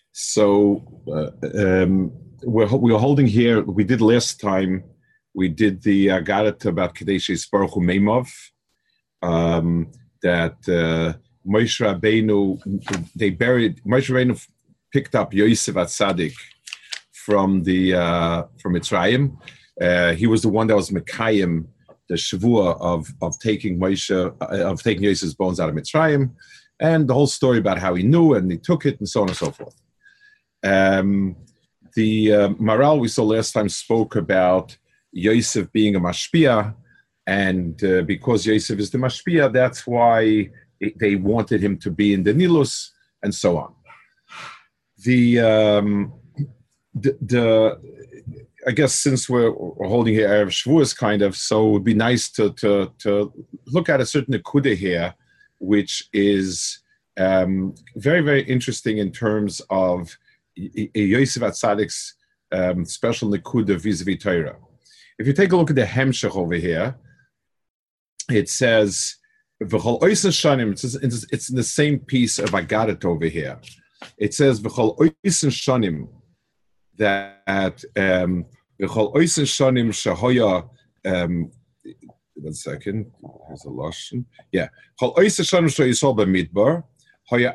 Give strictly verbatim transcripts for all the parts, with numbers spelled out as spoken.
So uh, um, we're we're holding here. We did last time. We did the Agarit about Kadeshis Baruch Hu Meimov. Um, that uh, Moshe Rabbeinu, they buried Moshe Rabbeinu picked up Yosef Atzadik from the uh, from Mitzrayim. Uh, he was the one that was Mekayim, the Shavua of of taking Moshe uh, of taking Yosef's bones out of Mitzrayim, and the whole story about how he knew and he took it and so on and so forth. Um, the uh, Maral we saw last time spoke about Yosef being a mashpia, and uh, because Yosef is the mashpia, that's why it, they wanted him to be in the Nilus and so on. The um, the, the I guess since we're, we're holding here Erev Shavuos kind of, so it would be nice to to to look at a certain nekuda here, which is um, very very interesting in terms of Yosef Atzadik's um, special nekuda vis-a-vis Torah. If you take a look at the Hemshech over here, it says, V'chol oisen shanim, it's, it's, it's in the same piece of Agarit over here. It says, V'chol oisen shanim, that um, V'chol oisen shanim shahoya, um, one second, here's a Lashon. Yeah. V'chol oisen shanim shayisol b'midbar, so the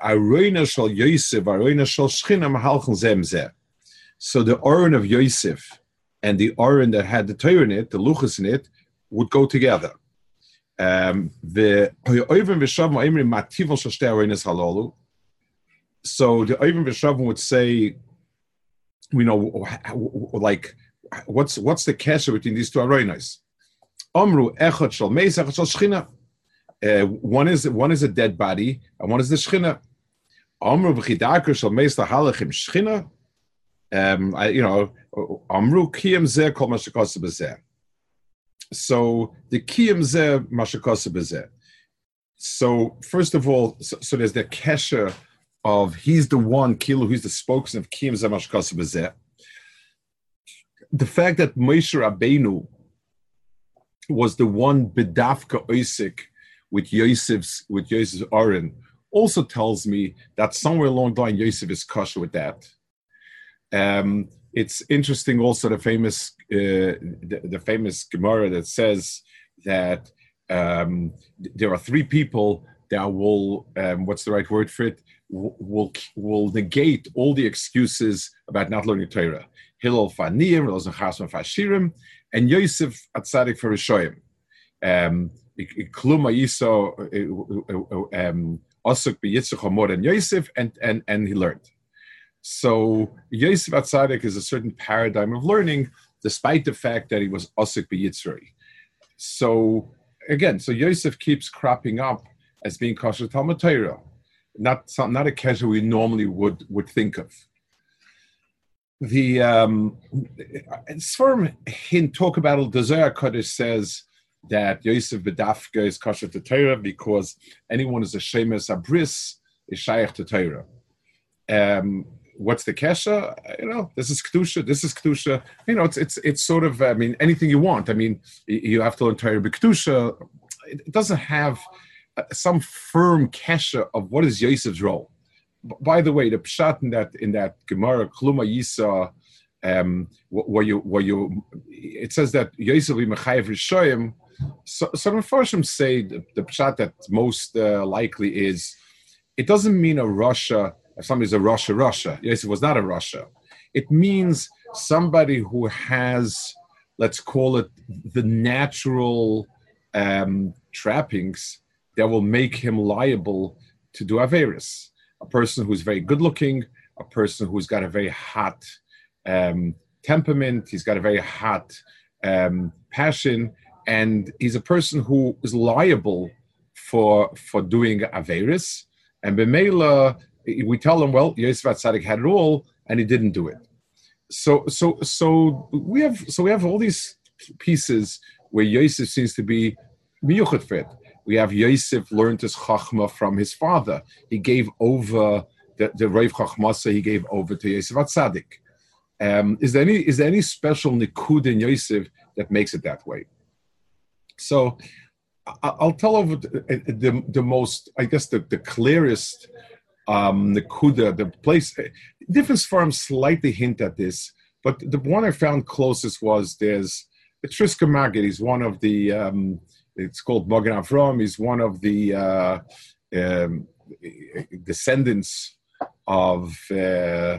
Oren of Yosef and the Oren that had the Torah in it, the Luchas in it, would go together. Um, the so the Oivim V'Shavim would say, you know, like, what's what's the kesher between these two Aronos? Amru echad shel meis, echad shel shchina. Uh, one is one is a dead body, and one is the Shechina. Amru v'chidaker shel meis lahalachim Shechina. Um, I, you know, Amru kiyam zeh kol mashakasa b'zeh. So the kiyam zeh mashakasa b'zeh. So first of all, so, so there's the kesher of he's the one kilo, who's the spokesman of kiyam zeh mashakasa b'zeh. The fact that Moshe Rabbeinu was the one bedafka oisik with Yosef's with Yosef's Oren also tells me that somewhere along the line Yosef is kosher with that. Um, it's interesting also the famous uh, the, the famous Gemara that says that um, there are three people that will um, what's the right word for it will will negate all the excuses about not learning Torah. Hillel Faniyim, Rosen Chasman Fashirim, and Yosef Atzadik for Rishoyim. Um, Kluma Yiso Osuk B'Yitzchak Hamor and Yosef, and and and he learned. So Yosef Atzadik is a certain paradigm of learning, despite the fact that he was Osuk B'Yitzri. So again, so Yosef keeps cropping up as being kosher Talmud Torah, not not a kesher we normally would would think of. The um, Sforim hint talk about it. The Zohar Kodesh says that Yosef B'Dafka is kosher to Torah because anyone who's a shemes abris is shaykh to Torah. Um, what's the kesha? You know, this is kedusha. This is kedusha. You know, it's it's it's sort of. I mean, anything you want. I mean, you have to learn Torah b'kedusha. It doesn't have some firm kesha of what is Yosef's role. By the way, the pshat in that in that Gemara Kluma Yisa, um, where you where you it says that Yosef be mechayev rishoyim. So, some Mepharshim say the, the pshat that most uh, likely is, it doesn't mean a Russia, if somebody's a Russia, Russia. Yosef was not a Russia. It means somebody who has, let's call it, the natural um, trappings that will make him liable to do Averis. A person who's very good looking, a person who's got a very hot um, temperament, he's got a very hot um, passion, and he's a person who is liable for for doing Averis. And B'meila, we tell him, well, Yosef Atzadik had it all, and he didn't do it. So, so, so we have, so we have all these pieces where Yosef seems to be miyuchet fit. We have Yosef learned his chachma from his father. He gave over the the Rav Chachmasa. He gave over to Yosef Atzadik. Um, is there any is there any special nikud in Yosef that makes it that way? So I'll tell over the, the, the most, I guess, the, the clearest Um, the Kuda, the place, different farms slightly hint at this, but the one I found closest was there's the Triska Maggid. He's one of the, um, it's called Magen Avram. He's one of the uh, um, descendants of, uh,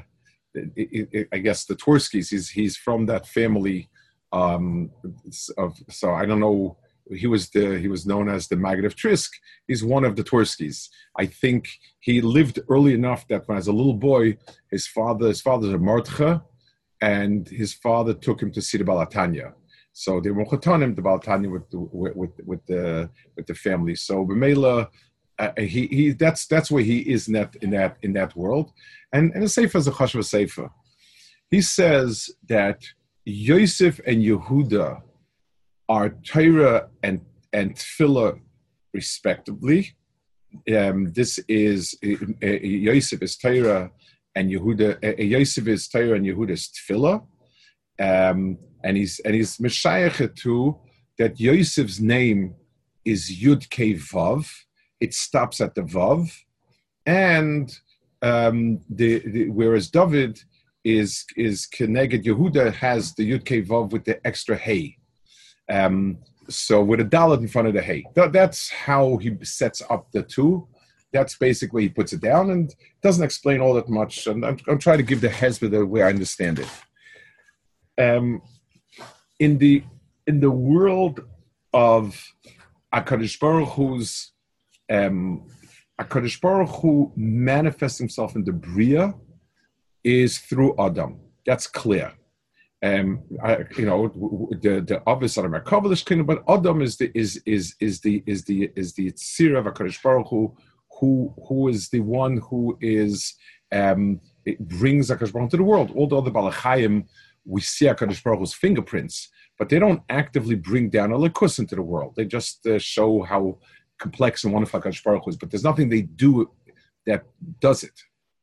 I guess, the Twerskis. He's, he's from that family. Um, of, so I don't know. He was the he was known as the Maggid of Trisk. He's one of the Twerskis. I think he lived early enough that when as a little boy, his father his father's a Mordcha, and his father took him to see the Balatanya. So they were chatanim the Balatanya with the with, with with the with the family. So B'meila, uh, he he that's that's where he is in that in that in that world. And and the Sefer is a Chashva Sefer. He says that Yosef and Yehuda are Torah and and Tefillah, respectively. Um, this is uh, uh, Yosef is Torah and Yehuda. Uh, Yosef is Torah and Yehuda is Tefillah, um, and he's and he's Meshayach to that Yosef's name is Yud Kei Vav. It stops at the Vav, and um, the, the whereas David is is Keneged Yehuda has the Yud Kei Vav with the extra Hey. Um, so with a dalet in front of the hay. Th- that's how he sets up the two. That's basically he puts it down and doesn't explain all that much. And I'm, I'm trying to give the hezbollah the way I understand it. Um, in the in the world of HaKadosh Baruch Hu's um, HaKadosh Baruch Hu manifests himself in the Bria is through Adam. That's clear. Um, I, you know, the the obvious are Merkavah kingdom, but Adam is the is is is the is the is the Tzir of HaKadosh Baruch Hu, who who is the one who is um, it brings HaKadosh Baruch Hu to the world. All the other Balachayim, we see HaKadosh Baruch Hu's fingerprints, but they don't actively bring down a likus into the world. They just uh, show how complex and wonderful HaKadosh Baruch Hu is, but there's nothing they do that does it.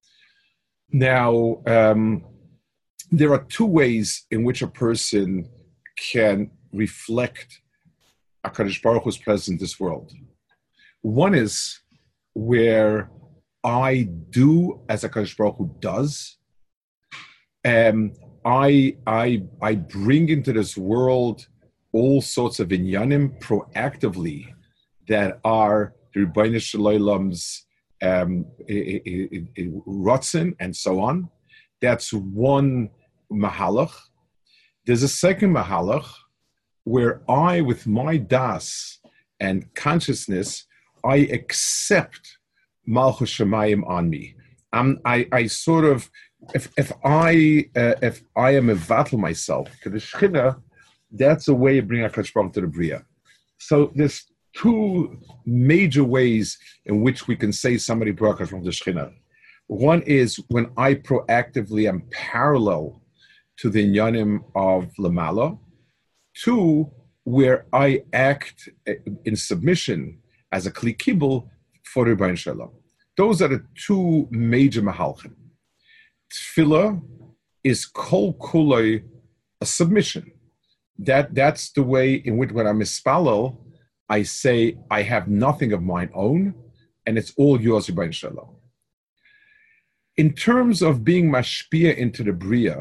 Now. Um, There are two ways in which a person can reflect HaKadosh Baruch Hu's presence in this world. One is where I do as HaKadosh Baruch Hu does. Um, I, I, I bring into this world all sorts of inyanim proactively that are the Rebbeinu Shalom's um, rotzen and so on. That's one mahalach. There's a second mahalach where I, with my das and consciousness, I accept Malchus Shemayim on me. I'm, I, I sort of, if if I uh, if I am a vatal myself to the Shechina, that's a way of bringing HaKadosh Baruch Hu to the Bria. So there's two major ways in which we can say somebody brought HaKadosh Baruch Hu to the Shechina. One is when I proactively am parallel to the inyanim of Lamala. Two, where I act in submission as a kli kibul for Rebbeinu Shalom. Those are the two major mahalchim. Tefillah is kol kulei, a submission. That that's the way in which when I'm mispalel, I say I have nothing of mine own, and it's all yours, Rebbeinu Shalom. In terms of being mashpia into the bria.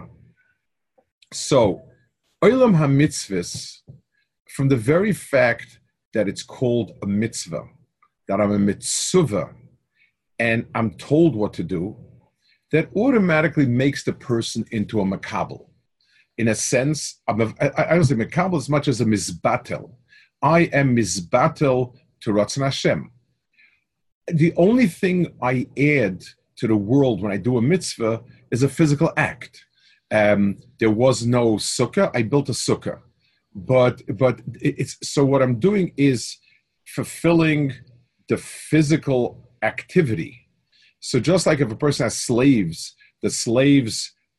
So, Olam HaMitzvahs, from the very fact that it's called a mitzvah, that I'm a mitzvah, and I'm told what to do, that automatically makes the person into a makabel. In a sense, I'm a, I, I don't say makabel as much as a mizbatel. I am mizbatel to Ratzon Hashem. The only thing I add to the world when I do a mitzvah is a physical act. Um, there was no sukkah. I built a sukkah, but but it's so what I'm doing is fulfilling the physical activity. So just like if a person has slaves, the slaves,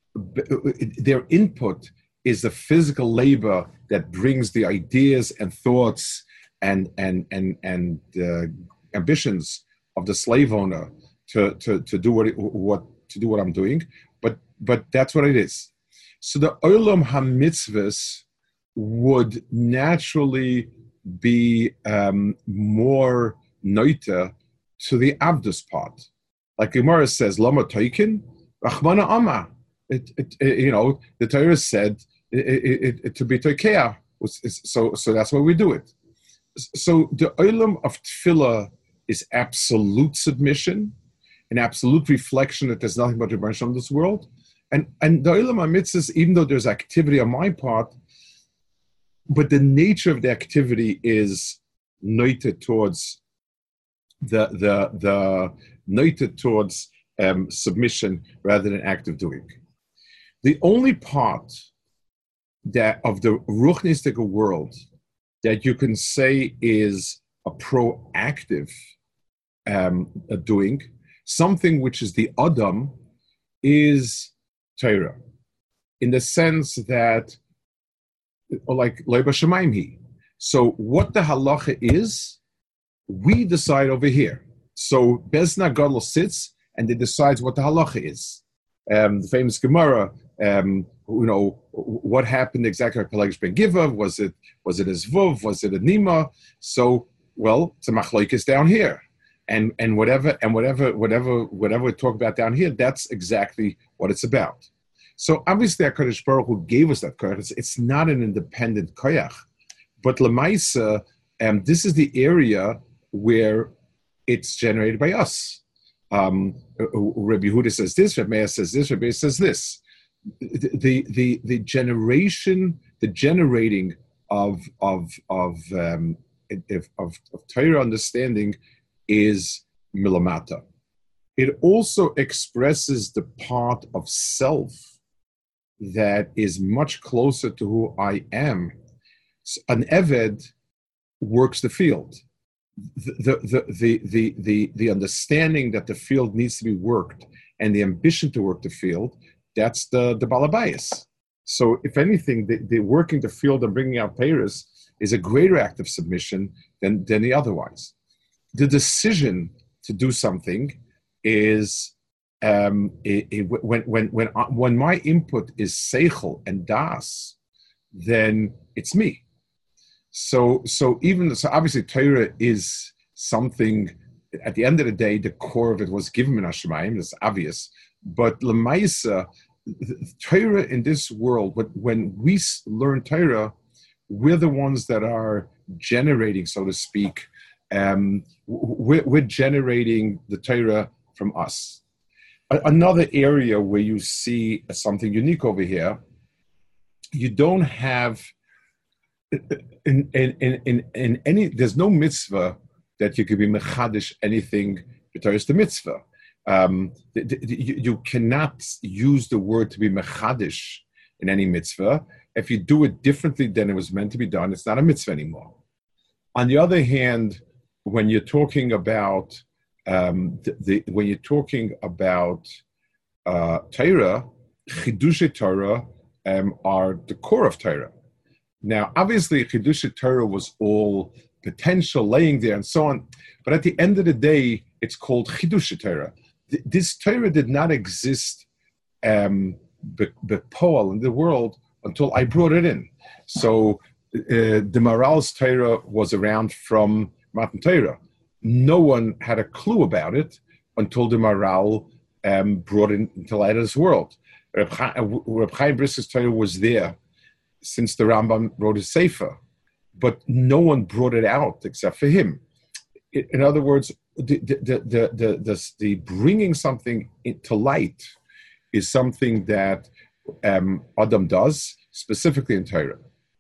their input is the physical labor that brings the ideas and thoughts and and and and uh, ambitions of the slave owner to to to do what it, what to do what I'm doing. But but that's what it is. So the Olam HaMitzvahs would naturally be um, more noita to the Avdus part. Like Gemara says, Lama Toikin, Rachmana Amma. It, it, it, you know, the Torah said it, it, it, to be Toikea. So, so that's why we do it. So the olam of tefillah is absolute submission, an absolute reflection that there's nothing but Rebbeinu Shalom in this world. And and the olam mitzvahs, even though there's activity on my part, but the nature of the activity is noited towards the the the noited towards um, submission rather than active doing. The only part that of the ruchnistic world that you can say is a proactive um, a doing, something which is the Adam, is Torah, in the sense that, like Leiba Shemaim Hi. So what the halacha is, we decide over here. So Bezna Gadol sits and they decides what the halacha is. Um, the famous Gemara, um, you know, what happened exactly at Pelagish Ben Giva? Was it was it a Zvuv? Was it a Nima? So, well, it's a machlokes down here, and and whatever and whatever whatever whatever we talk about down here, that's exactly what it's about. So obviously, HaKadosh Baruch Hu gave us that koyach. It's, it's not an independent koyach, but lemaisa, um, this is the area where it's generated by us. Um, Rabbi Yehuda says this, Rabbi Meir says this, Rabbi Meir says this. The, the the generation, the generating of of of um, of, of, of Torah understanding is milamata. It also expresses the part of self that is much closer to who I am. An Eved works the field. The, the, the, the, the, the understanding that the field needs to be worked and the ambition to work the field, that's the, the balabayas. So if anything, the, the working the field and bringing out payers is a greater act of submission than, than the otherwise. The decision to do something is, um, it, it, when, when, when, when my input is seichel and das, then it's me. So, so even so, obviously, Torah is something. At the end of the day, the core of it was given in Hashemayim. It's obvious, but lemaisa, Torah in this world. But when we learn Torah, we're the ones that are generating, so to speak. Um, we're, we're generating the Torah from us. Another area where you see something unique over here, you don't have. In, in in in in any, there's no mitzvah that you could be mechadish anything b'Torah's the mitzvah. Um, the, the, you, you cannot use the word to be mechadish in any mitzvah. If you do it differently than it was meant to be done, it's not a mitzvah anymore. On the other hand, when you're talking about um, the, the when you're talking about uh, Torah, chidushei Torah um, are the core of Torah. Now, obviously, Chidush Torah was all potential laying there and so on, but at the end of the day, it's called Chidush Torah. This Torah did not exist um, b'poal in the world until I brought it in. So uh, the Maral's Torah was around from Matan Torah. No one had a clue about it until the Maral um, brought it into light of this world. Reb Chaim Brisker's Torah was there since the Rambam wrote his Sefer, but no one brought it out except for him. In other words, the the the the, the, the bringing something to light is something that um, Adam does, specifically in Torah.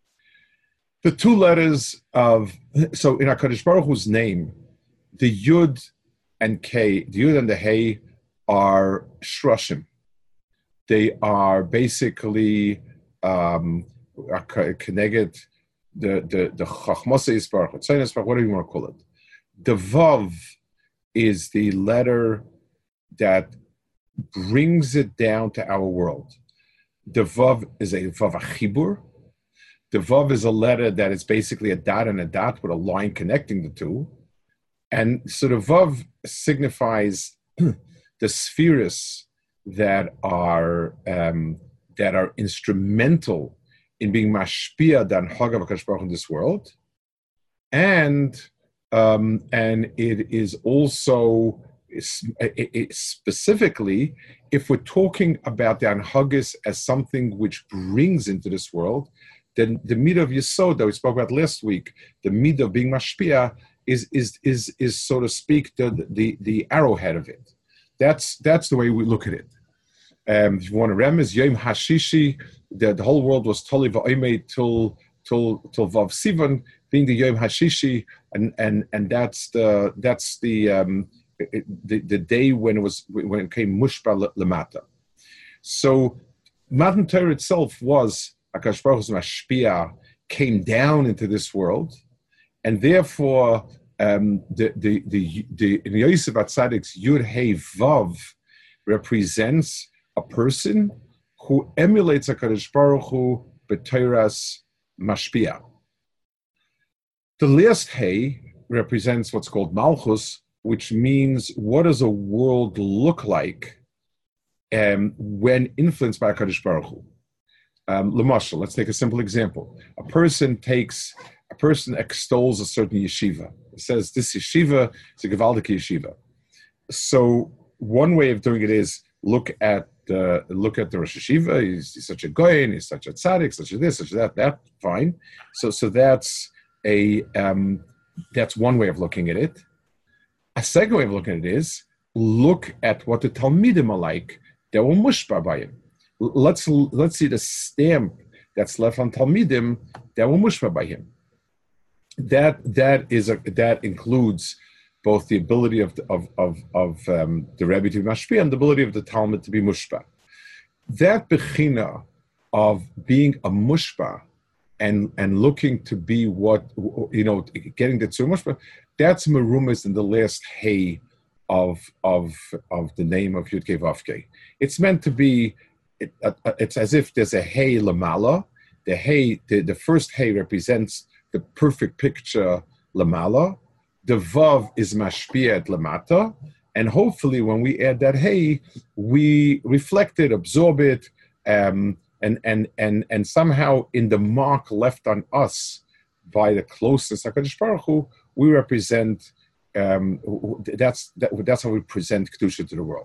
The two letters of, so in HaKadosh Baruch Hu's name, the Yud and K, the Yud and the Hey are shroshim. They are basically um, connected, the the the Chachmasa Yisparach, Tzayin Yisparach, whatever you want to call it. The Vav is the letter that brings it down to our world. The Vav is a Vav Achibur. The Vav is a letter that is basically a dot and a dot with a line connecting the two. And so the Vav signifies the spheres that are um, that are instrumental in being mashpia dan Hagav HaKadosh Baruch Hu in this world, and um, and it is also specifically, if we're talking about the Anhagis as something which brings into this world, then the midah of Yesod that we spoke about last week, the midah of being mashpia, is is is is so to speak the the the arrowhead of it. That's that's the way we look at it. Um, if you want to remiz Yom Hashishi, the, the whole world was totally va'omed till till till Vav Sivan, being the Yom Hashishi, and and and that's the that's the um, it, the, the day when it was when it came Mushba Lamata. So Matan Torah itself was Akash Baruch Hu's mashpia, came down into this world, and therefore um, the the the the in Yosef Atzadik's Yud Hey Vav represents a person who emulates HaKadosh Baruch Hu b'Torah's mashpia. The last Hey represents what's called Malchus, which means what does a world look like um, when influenced by HaKadosh Baruch Hu. Um, L'mashal, let's take a simple example. A person takes, a person extols a certain yeshiva. It says this yeshiva is a Gevaldik yeshiva. So one way of doing it is look at the look at the Rosh Yeshiva. He's, he's such a goyin, he's such a tzaddik, such a this, such a that. That fine. So so that's a um, that's one way of looking at it. A second way of looking at it is look at what the Talmidim are like. They were mushba by him. Let's let's see the stamp that's left on Talmidim that were mushba by him. That that is a that includes both the ability of of of, of um, the Rebbe to be mashpia and the ability of the Talmud to be mushba. That bechina of being a mushba and and looking to be what you know, getting the tzur mushba, that's merumas in the last hay of of of the name of Yud Kei Vav Kei. It's meant to be. It, uh, it's as if there's a hay lamala. The hay, the, the first hay represents the perfect picture lamala. The vav is mashpia at lamata, and hopefully when we add that hay, we reflect it, absorb it, um, and and and and somehow in the mark left on us by the closeness of HaKadosh Baruch Hu, we represent. Um, that's that, that's how we present kedusha to the world.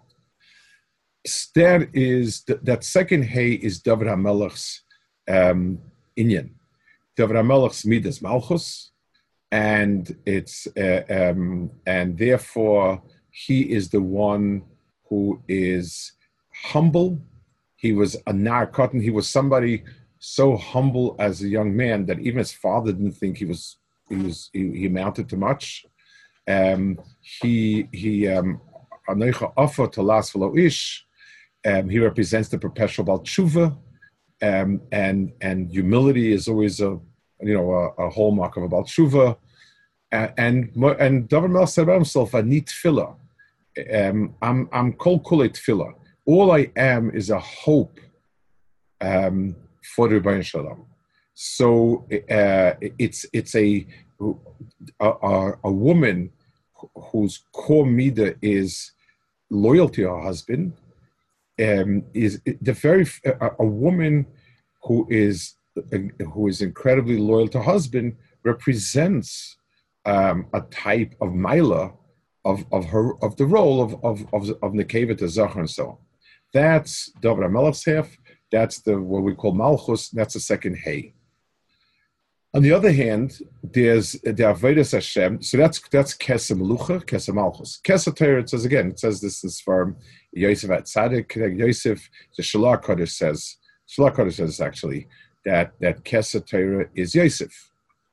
That is that second hay is David HaMelech's um, inyan. David HaMelech's midas malchus, and it's uh, um, and therefore he is the one who is humble. He was a nar cotton. He was somebody so humble as a young man that even his father didn't think he was he was he, he amounted to much. Um, he he um, Anocha Afa Talas V'lo Ish. Um, he represents the perpetual Baal Tshuva, um, and and humility is always a you know a, a hallmark of a Baal Tshuva. And and, and David Melech said about himself, "Ani tefillah, um, I'm I'm kol kulei tefillah. All I am is a hope um, for the Rebbeinu Shalom." So uh, it's it's a a, a, a woman whose core midah is loyalty to her husband. Um, is the very a, a woman who is uh, who is incredibly loyal to her husband represents um, a type of Maila of of her of the role of of of, of Nekeva to Zachar and so on. That's David HaMelech's half. That's the what we call Malchus. That's the second hay. On the other hand, there's the Avodas Hashem. So that's that's Kesem Lucha, Kesem Malchus. Kesem Torah, it says again, it says this is from Yosef Atzadik. Yosef, the Shalach Kodesh says, Shalach Kodesh says actually that that Kesem Torah is Yosef.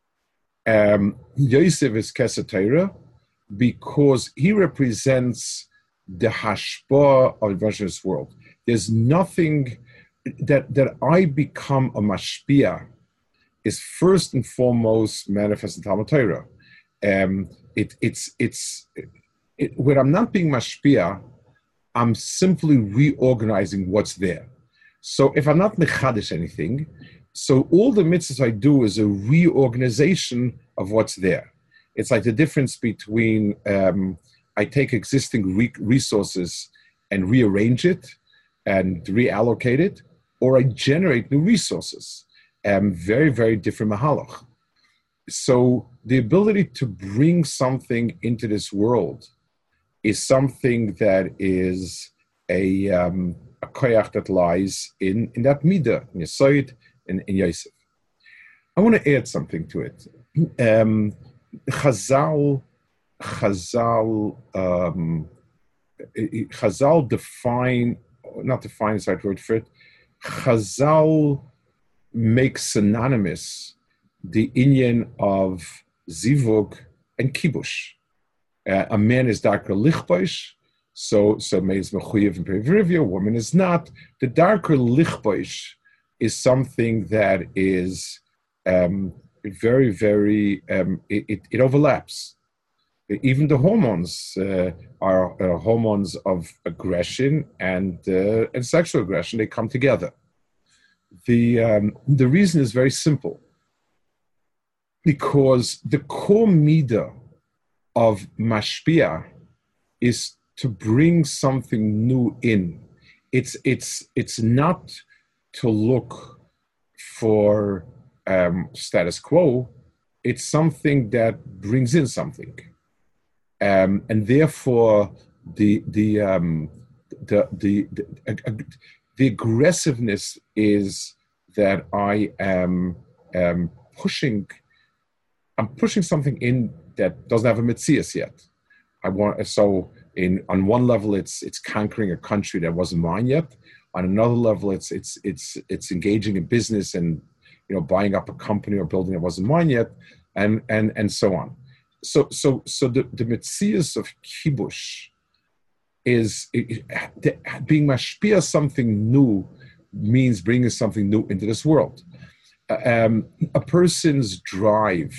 Um, Yosef is Kesem Torah because he represents the hashpah of the Russian's world. There's nothing that that I become a mashpia is first and foremost manifest in Talmud Torah. Um, it, it's it's it, when I'm not being mashpia, I'm simply reorganizing what's there. So if I'm not mechadish anything, so all the mitzvahs I do is a reorganization of what's there. It's like the difference between um, I take existing re- resources and rearrange it and reallocate it, or I generate new resources. Um, very, very different mahalach. So the ability to bring something into this world is something that is a um, a koyach that lies in, in that midah, in Yesod, in, in Yosef. I want to add something to it. Um, Chazal, Chazal, um, Chazal define, not define is the right word for it, Chazal makes synonymous the inyan of zivug and kibush. Uh, a man is darker lichboish, so so means mechuyev and perivivia. A woman is not. The darker lichboish is something that is um, very, very. Um, it, it, it overlaps. Even the hormones uh, are uh, hormones of aggression and uh, and sexual aggression. They come together. The um, the reason is very simple. Because the core midah of mashpia is to bring something new in. It's it's it's not to look for um, status quo. It's something that brings in something, um, and therefore the the um, the the the, uh, the aggressiveness is that I am um, pushing. I'm pushing something in that doesn't have a mitzias yet. I want so in on one level it's it's conquering a country that wasn't mine yet. On another level, it's it's it's it's engaging in business and you know buying up a company or building that wasn't mine yet, and and and so on. So so so the the mitzias of kibush is it, it, being mashpia something new means bringing something new into this world. Um, a person's drive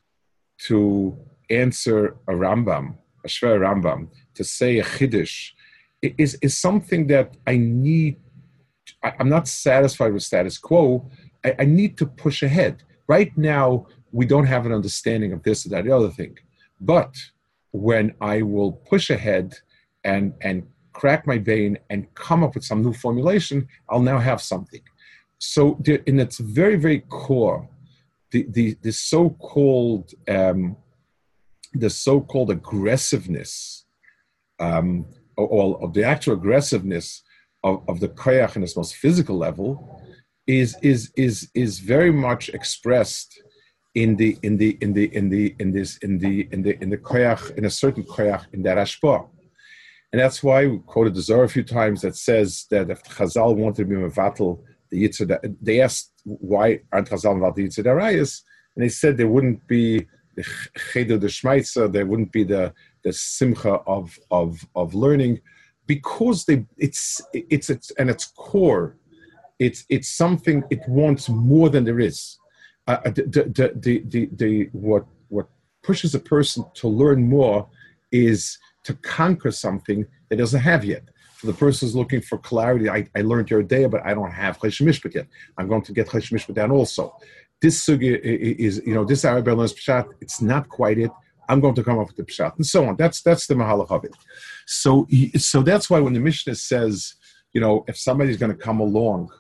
to answer a Rambam, a Shver Rambam, to say a Chiddush, is, is something that I need. I, I'm not satisfied with status quo. I, I need to push ahead. Right now, we don't have an understanding of this or that, the other thing. But when I will push ahead and, and crack my vein and come up with some new formulation, I'll now have something. So there, in its very, very core, the the, the so-called um, the so-called aggressiveness, um, or, or of the actual aggressiveness of, of the koyach in its most physical level, is is is is very much expressed in the in the in the in the in this in the in the in the koyach in a certain koyach in that ashpa. And that's why we quoted the Zohar a few times that says that if Chazal wanted to be mevatel the Yitzhak, they asked why aren't Chazal mevatel the Yitzhak Arayis, and they said there wouldn't be the Chedu the Shmaitza, there wouldn't be the the simcha of of of learning, because they it's it's it's and its core, it's it's something it wants more than there is. Uh, the, the, the the the what what pushes a person to learn more is to conquer something that doesn't have yet. So the person is looking for clarity. I, I learned your day, but I don't have Chesed Mishpat yet. I'm going to get Chesed Mishpat down also. This sugi is, you know, this Arabic learns Pshat. It's not quite it. I'm going to come up with the Pshat and so on. That's that's the Mahalach of it. So so that's why when the Mishnah says, you know, if somebody's going to come along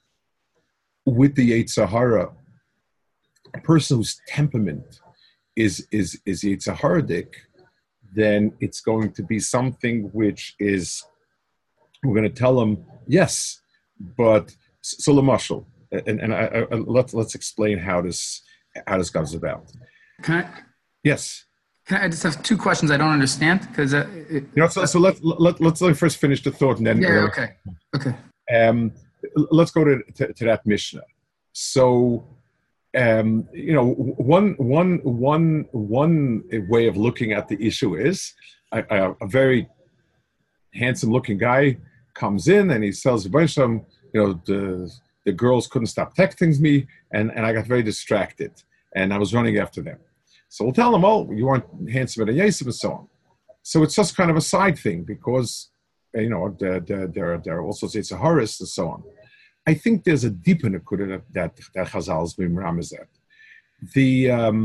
with the Yetzer Hara, a person whose temperament is is is Yetzer Hara-dik, then it's going to be something which is, we're going to tell them, yes, but, so Lamashal, and, and I, I, let's, let's explain how this, how this comes about. Can I? Yes. Can I, I just have two questions I don't understand? Because uh, you know, so, so let, let, let's let first finish the thought and then. Yeah, uh, okay. Okay. Um, let's go to, to, to that Mishnah. So, Um, you know, one one one one way of looking at the issue is a, a, a very handsome-looking guy comes in and he sells a bunch of them. You know, the the girls couldn't stop texting me, and, and I got very distracted, and I was running after them. So we'll tell them, oh, you aren't handsome and Yosef and so on. So it's just kind of a side thing because, you know, there there there there are also it's a Horus and so on. I think there's a deeper nekuda that that, that Chazal's bimram is that the um,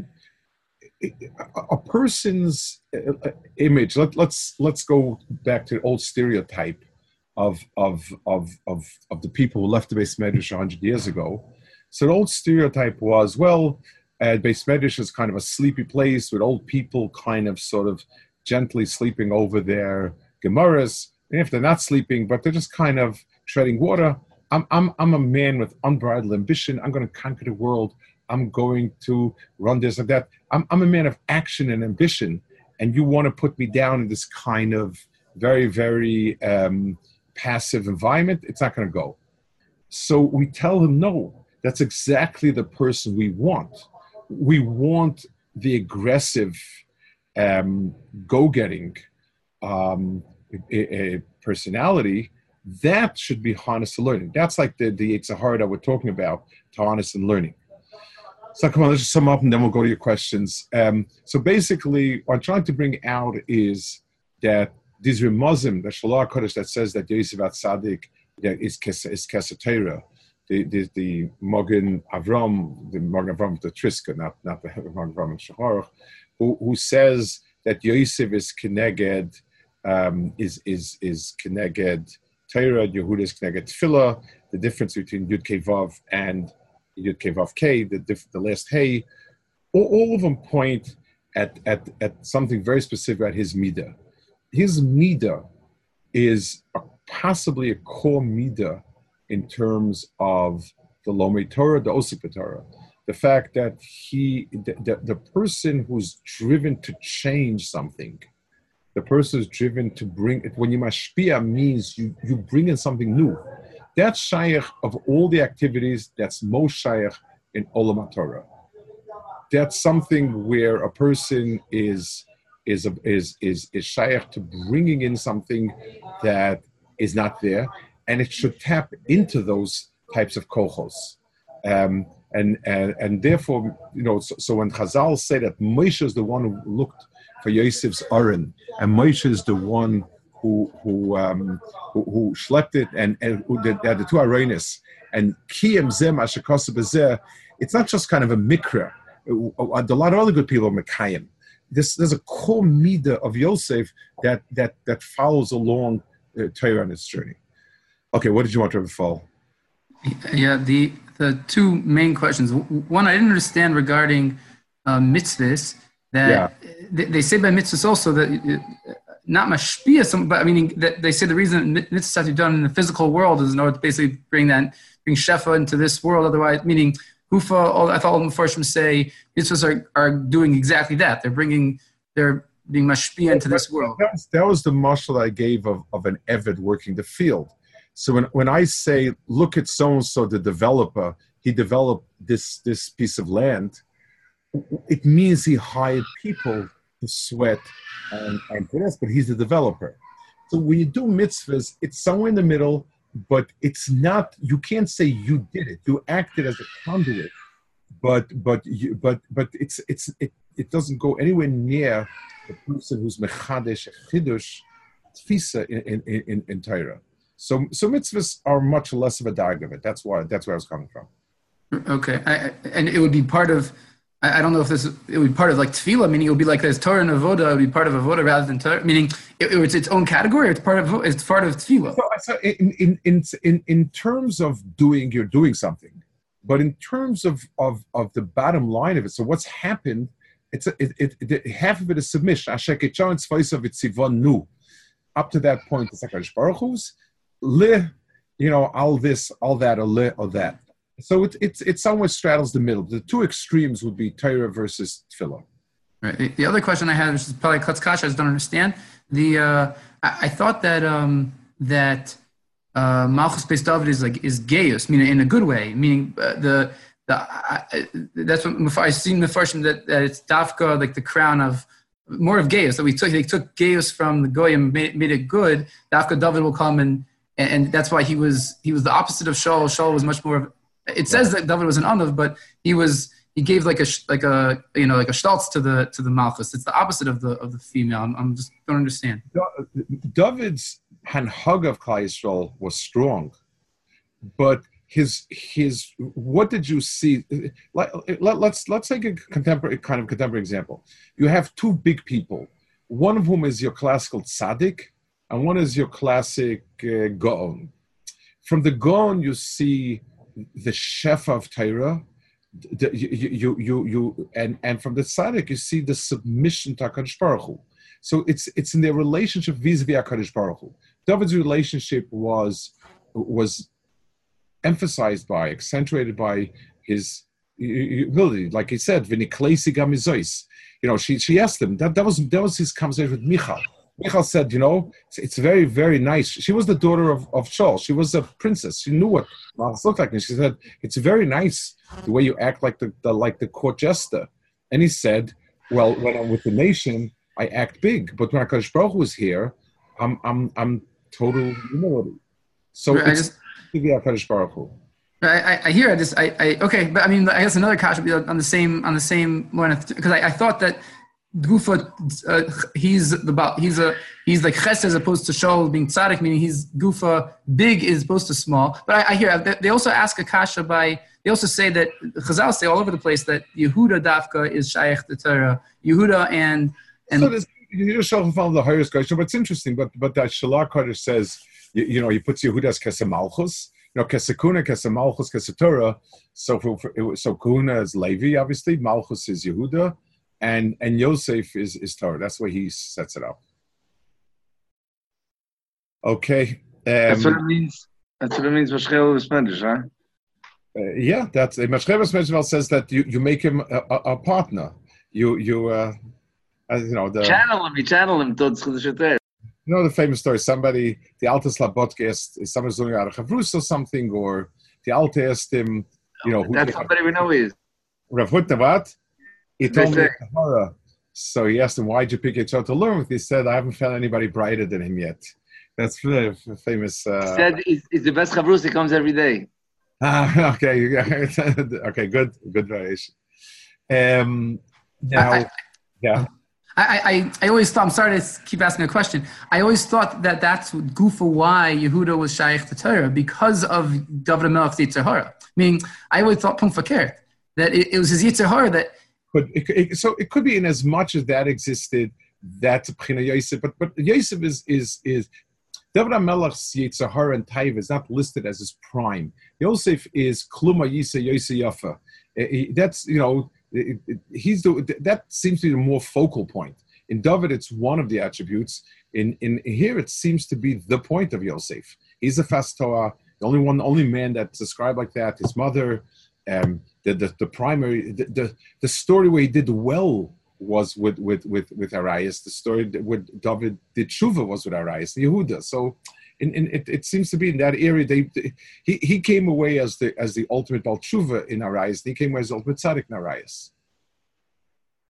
a, a person's image. Let, let's let's go back to the old stereotype of of of of, of the people who left the Beis Medrash a hundred years ago. So the old stereotype was, well, uh, Beis Medrash is kind of a sleepy place with old people, kind of sort of gently sleeping over their Gemaras. And if they're not sleeping, but they're just kind of treading water, I'm, I'm, I'm a man with unbridled ambition. I'm going to conquer the world. I'm going to run this or that. I'm, I'm a man of action and ambition. And you want to put me down in this kind of very, very um, passive environment, it's not going to go. So we tell them, no, that's exactly the person we want. We want the aggressive, um, go-getting um, a, a personality that should be harnessed to learning. That's like the, the Yetzer Hara that we're talking about, to harness and learning. So come on, let's just sum up and then we'll go to your questions. Um, so basically, what I'm trying to bring out is that these Rimozim, the Shalach Kodesh that says that Yosef Atzadik is Keser Torah, the the the Mogen Avram, the Mogen Avram the Triska, not not the Mogen Avram Shachar, who who says that Yosef is Keneged, um, is is is Keneged Torah, Yehuda is Keneged Tefillah. The difference between Yud Kei Vav and Yud Kei Vav Kei, the diff, the last Hey, all, all of them point at at at something very specific at his midah. His midah is a, possibly a core midah in terms of the Lomei Torah, the Osik Torah. The fact that he, the, the, the person who's driven to change something, the person who's driven to bring it, when you mashpia means you, you bring in something new. That's shaykh of all the activities, that's most shaykh in Olam Torah. That's something where a person is is a, is is is shaykh to bringing in something that is not there, and it should tap into those types of kochos. Um, and, and and therefore, you know, so, so when Chazal say that Moshe is the one who looked for Yosef's Aron, and Moshe is the one who who um, who, who schlepped it, and, and who did the, the two Aronis, and Kiyem Zem Ashakasa Bezeh, it's not just kind of a mikra. A lot of other good people are Mekayim. This, there's a core midah of Yosef that that that follows along uh, Torah on its journey. Okay, what did you want to fall? Yeah, the the two main questions. One, I didn't understand regarding uh, mitzvahs, that yeah. they, they say by mitzvahs also that uh, not mashpia, some, but I mean that they say the reason mitzvahs have to be done in the physical world is in order to basically bring that bring shefa into this world. Otherwise, meaning Hufa, all, I thought all the Mepharshim say mitzvahs are, are doing exactly that. They're bringing, they're being mashpia into this world. That was, that was the mashal I gave of, of an Eved working the field. So when, when I say, look at so-and-so, the developer, he developed this, this piece of land, it means he hired people to sweat and, and do this, but he's the developer. So when you do mitzvahs, it's somewhere in the middle, but it's not, you can't say you did it. You acted as a conduit, but but you, but but it's it's it, it doesn't go anywhere near the person who's mechadesh chidush tfisa in in in, in Torah. So so mitzvahs are much less of a diag of it. That's why that's where I was coming from. Okay, I, and it would be part of. I don't know if this, it would be part of like tefillah, meaning it would be like there's Torah and Avoda, it would be part of Avoda rather than Torah, meaning it, it's its own category, or it's part of it's part of tefillah. So, so in, in, in, in, in terms of doing, you're doing something, but in terms of, of, of the bottom line of it, so what's happened, it's a, it, it, it, half of it is submission. Up to that point, it's like Baruch Hu's, le, you know, all this, all that, or le, or that. So it, it's it somewhat straddles the middle. The two extremes would be Torah versus Tefillah. Right. The other question I had, which is probably Klatzkash, I just don't understand. The uh, I, I thought that um, that uh, Malchus Beis David is like is gayus, meaning in a good way, meaning uh, the the I, that's what I've seen the first that, that it's dafka, like the crown of more of gayus, that we took they took gayus from the goyim, made, made it good. Dafka David will come and, and and that's why he was he was the opposite of Shaul. Shaul was much more of, it says that David was an Anav, but he was he gave like a like a you know like a shtolz to the to the Malchus. It's the opposite of the of the female. I'm, I'm just don't understand. David's hanhag of Klal Yisrael was strong, but his his what did you see? Let, let, let's let's take a contemporary kind of contemporary example. You have two big people, one of whom is your classical tzaddik, and one is your classic uh, gaon. From the gaon, you see the chef of Torah, the, you, you, you, you, and, and from the tzaddik, you see the submission to HaKadosh Baruch Hu. So it's it's in their relationship vis-a-vis HaKadosh Baruch Hu. David's relationship was was emphasized by, accentuated by his ability. Like he said, "V'niklesi gamizois." You know, she she asked him. That that was that was his conversation with Michal. Michal said, "You know, it's, it's very very nice." She was the daughter of of Shaul. She was a princess. She knew what Malchus looked like, and she said, "It's very nice the way you act like the, the like the court jester." And he said, "Well, when I'm with the nation, I act big, but when HaKadosh Baruch Hu was here, I'm I'm I'm total humility." So Right, I it's just- HaKadosh Baruch Hu. I, I, I hear. I just. I, I. Okay, but I mean, I guess another question would be on the same on the same one because I, I thought that Gufa, uh, he's the he's a he's like Ches as opposed to Shaul being tzaddik, meaning he's Gufa big as opposed to small. But I, I hear they also ask a kasha by. They also say that Chazal say all over the place that Yehuda Dafka is Shaykh the Torah. Yehuda and and. So there's you just show from the highest question, but it's interesting. But but that Shalar Kodesh says, you, you know, he puts Yehuda's Kesem Malchus. You know, Kesekuna, Kesem Malchus, Kesetorah. So for, for, so Kuna is Levi, obviously. Malchus is Yehuda, and and Yosef is is Torah. That's the way he sets it up. Okay. Um, that's what it means. That's what it means. Mashchel V'Smedish, huh? Uh, yeah, that's Mashchevas Meshval says that you, you make him a, a, a partner. You you uh, uh, you know the channel him. You channel him. Towards the You know the famous story. Somebody, the Alta Slabotke asked, is somebody doing out of Chavrus or something, or the Alta asked him, you know, who that's somebody we know he is. Rav Hutner, what? He told me say. Tahara. So he asked him, why'd you pick each other to learn with? He said, I haven't found anybody brighter than him yet. That's the famous. Uh, he said, it's, it's the best Chavrus. He comes every day. Ah, okay, okay, good, good variation. Um, now, I, yeah. I, I, I always thought, I'm sorry to keep asking a question. I always thought that that's Gufa why Yehuda was Shaykh to Torah, because of David HaMelech's Yetzer Hara. Meaning, I always thought Pum Fakir, that it, it was his Yetzer Hara that. But it, it, so it could be in as much as that existed, that's B'china Yosef, but, but Yosef is, is, is David HaMelech's Yetzer Hara and Taiva is not listed as his prime. Yosef is Kluma Yisa Yosef Yafa. That's, you know, It, it, he's the, that seems to be the more focal point. In David, it's one of the attributes. In in here, it seems to be the point of Yosef. He's a fast Torah, the only one, the only man that's described like that. His mother, um, the, the the primary, the, the the story where he did well was with with with with Arias. The story where David did tshuva was with Arias, Yehuda. So. In, in, it, it seems to be in that area. They, they he he came away as the as the ultimate Baal Tshuva in Arias. He came away as the ultimate tzaddik in Arias.